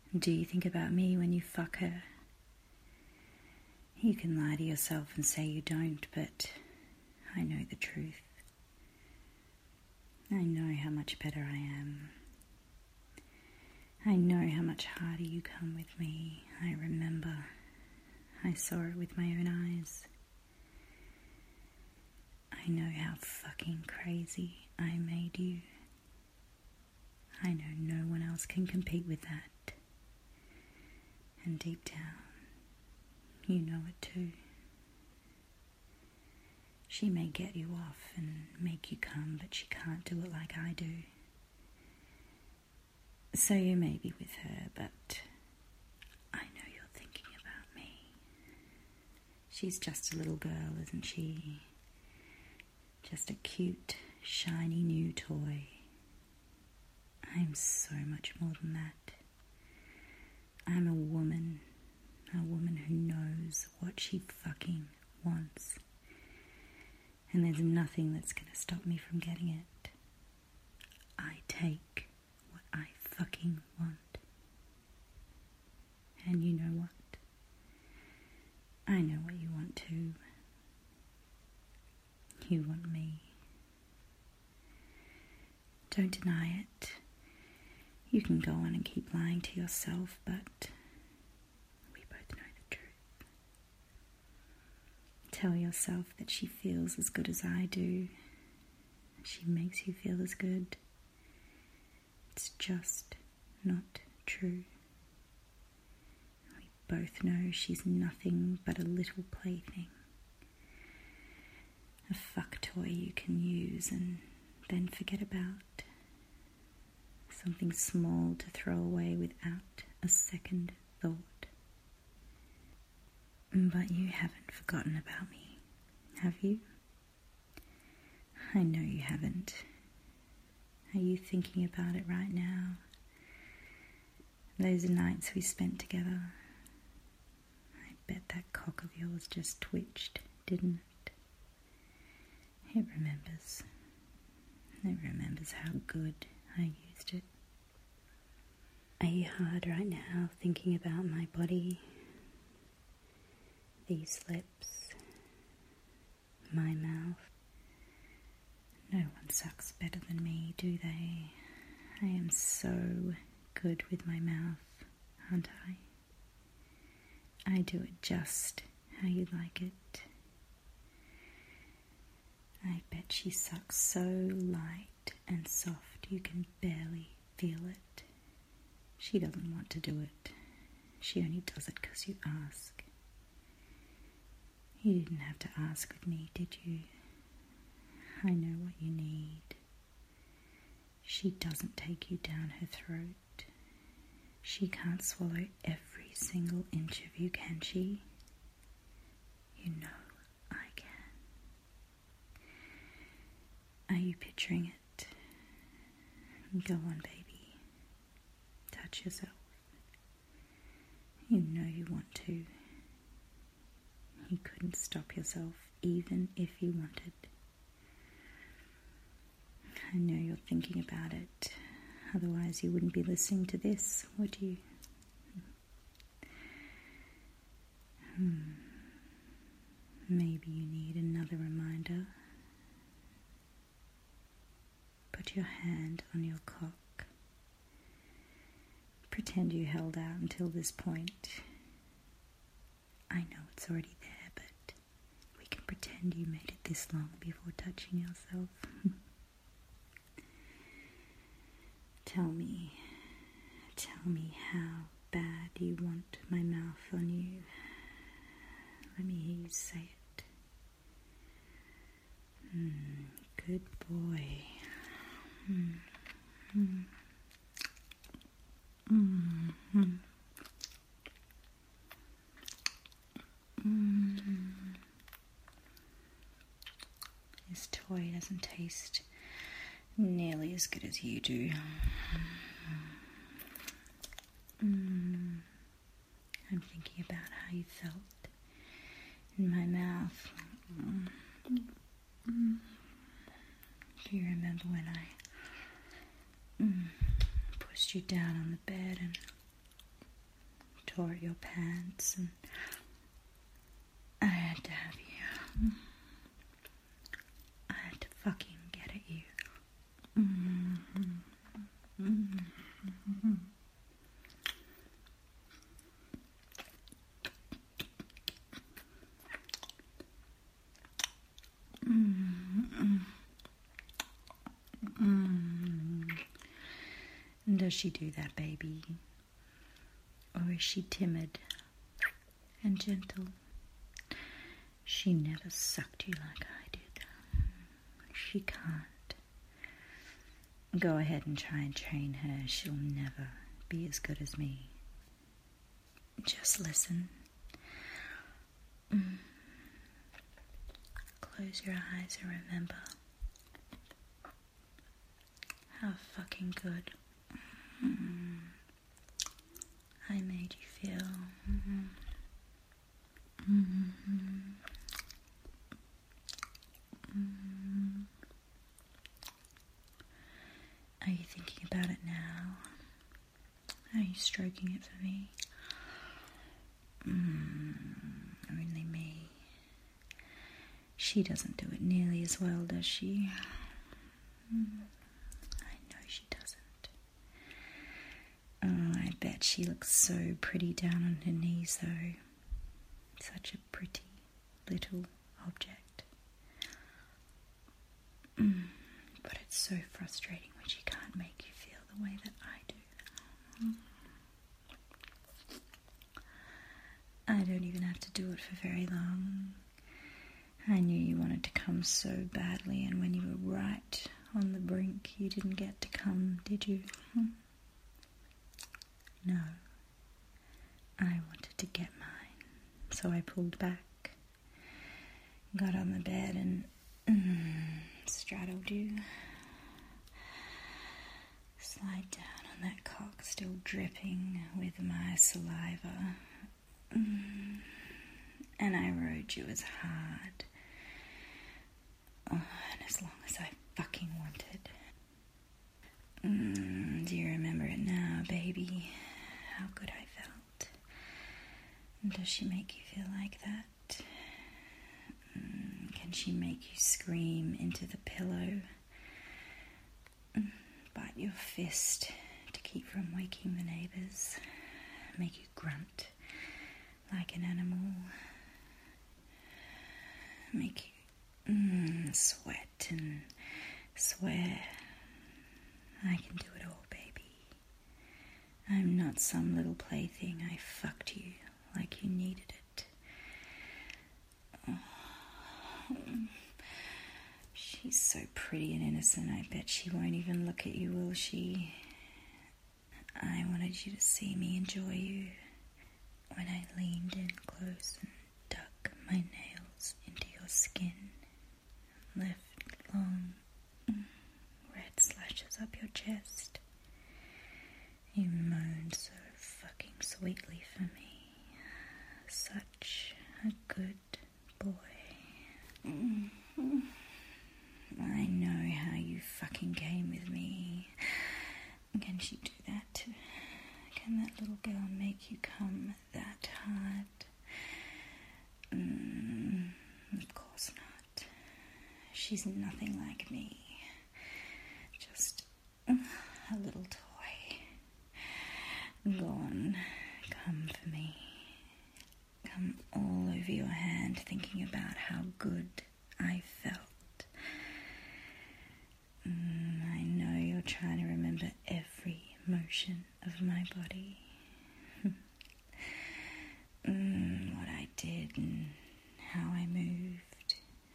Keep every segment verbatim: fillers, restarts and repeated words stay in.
Do you think about me when you fuck her? You can lie to yourself and say you don't, but I know the truth. I know how much better I am. I know how much harder you come with me. I remember. I saw it with my own eyes. I know how fucking crazy I made you. I know no one else can compete with that. And deep down, you know it too. She may get you off and make you come, but she can't do it like I do. So you may be with her, but I know you're thinking about me. She's just a little girl, isn't she? Just a cute, shiny new toy. I'm so much more than that. I'm a woman, a woman who knows what she fucking wants. And there's nothing that's going to stop me from getting it. I take what I fucking want. And you know what? I know what you want too. You want me. Don't deny it. You can go on and keep lying to yourself, but we both know the truth. Tell yourself that she feels as good as I do. She makes you feel as good. It's just not true. We both know she's nothing but a little plaything. A fuck toy you can use and then forget about. Something small to throw away without a second thought. But you haven't forgotten about me, have you? I know you haven't. Are you thinking about it right now? Those nights we spent together. I bet that cock of yours just twitched, didn't it? It remembers. It remembers how good I used it. Are you hard right now thinking about my body? These lips, my mouth. No one sucks better than me, do they? I am so good with my mouth, aren't I? I do it just how you like it. I bet she sucks so light and soft you can barely feel it. She doesn't want to do it. She only does it because you ask. You didn't have to ask with me, did you? I know what you need. She doesn't take you down her throat. She can't swallow every single inch of you, can she? You know I can. Are you picturing it? Go on, baby. Touch yourself. You know you want to. You couldn't stop yourself even if you wanted. I know you're thinking about it. Otherwise you wouldn't be listening to this, would you? Hmm. Maybe you need another reminder. Put your hand on your cock. Pretend you held out until this point. I know it's already there, but we can pretend you made it this long before touching yourself. Tell me, tell me how bad you want my mouth on you. Let me hear you say it. Mm, good boy. Mm, mm, mm, mm. Mm. This toy doesn't taste nearly as good as you do. Mm. I'm thinking about how you felt in my mouth. Mm. Mm. Do you remember when I mm, pushed you down on the bed and tore at your pants, and I had to have you. I had to fucking get at you. Mm-hmm. Mm-hmm. Mm-hmm. Mm-hmm. Does she do that, baby? Or is she timid and gentle? She never sucked you like I did. She can't. Go ahead and try and train her. She'll never be as good as me. Just listen. Mm. Close your eyes and remember how fucking good mm, I made you feel. Mm-hmm. Mm-hmm. Mm-hmm. Are you thinking about it now? Are you stroking it for me? Mm, only me. She doesn't do it nearly as well, does she? Mm, I know she doesn't. Oh, I bet she looks so pretty down on her knees, though. Such a pretty little object. Mm, but it's so frustrating when she can't make you feel the way that I do. Mm. I don't even have to do it for very long. I knew you wanted to come so badly, and when you were right on the brink, you didn't get to come, did you? Hmm? No. I wanted to get mine, so I pulled back, got on the bed and mm, straddled you. Slide down on that cock, still dripping with my saliva. Mm. And I rode you as hard oh, and as long as I fucking wanted. Mm, do you remember it now, baby? How good I felt. Does she make you feel like that? Mm, can she make you scream into the pillow? Mm, bite your fist to keep from waking the neighbours? Make you grunt like an animal? Make you mm, sweat and swear? I can do it all, baby. I'm not some little plaything. I fucked you like you needed it. Oh. She's so pretty and innocent. I bet she won't even look at you, will she? I wanted you to see me enjoy you when I leaned in close and dug my nails into your skin, left long red slashes up your chest. You moaned so fucking sweetly for me. Such a good boy. Mm-hmm. I know how you fucking came with me. Can she do that too? Can that little girl make you come that hard? Mm, of course not. She's nothing like me. Just uh, a little toy. Go on, come for me. Come all over your hand, thinking about how good I felt. Mm, I know you're trying to remember every motion of my body. mm, what I did and how I moved.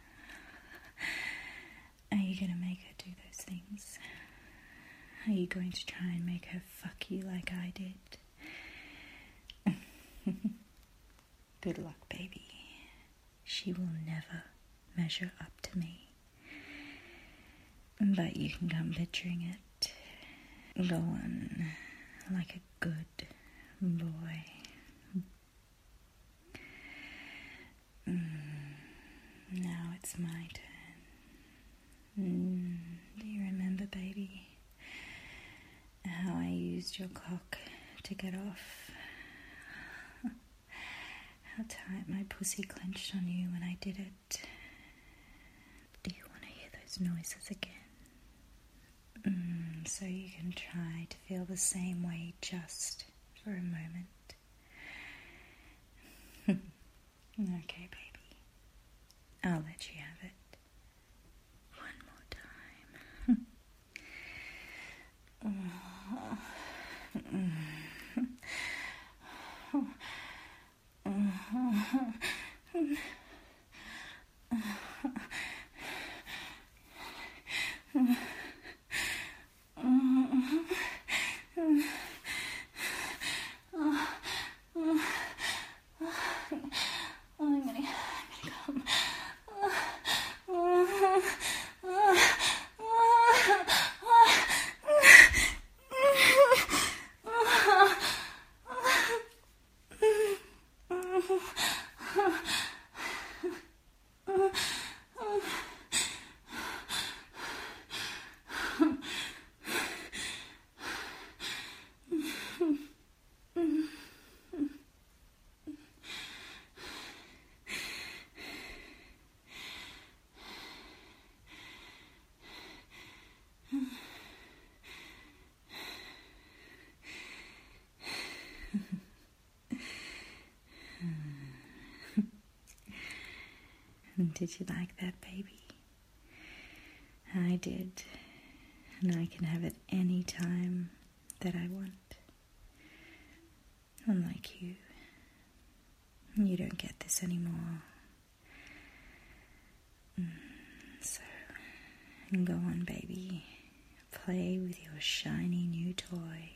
Are you going to make her do those things? Are you going to try and make her fuck you like I did? Good luck, baby. She will never measure up to me. But you can come picturing it. Go on, like a good boy. Mm, now it's my turn. Mm, do you remember, baby, how I used your cock to get off? how tight my pussy clenched on you when I did it? Do you want to hear those noises again? Mm, so you can try to feel the same way just for a moment. Okay, baby. I'll let you have it. One more time. I'm gonna, I'm gonna come. Did you like that, baby? I did, and I can have it any time that I want. Unlike you, you don't get this anymore. So, go on, baby. Play with your shiny new toy.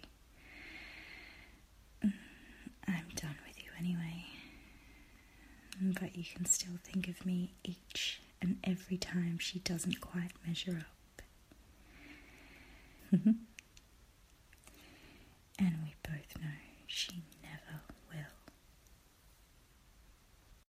I'm done with you anyway. But you can still think of me each and every time she doesn't quite measure up. And we both know she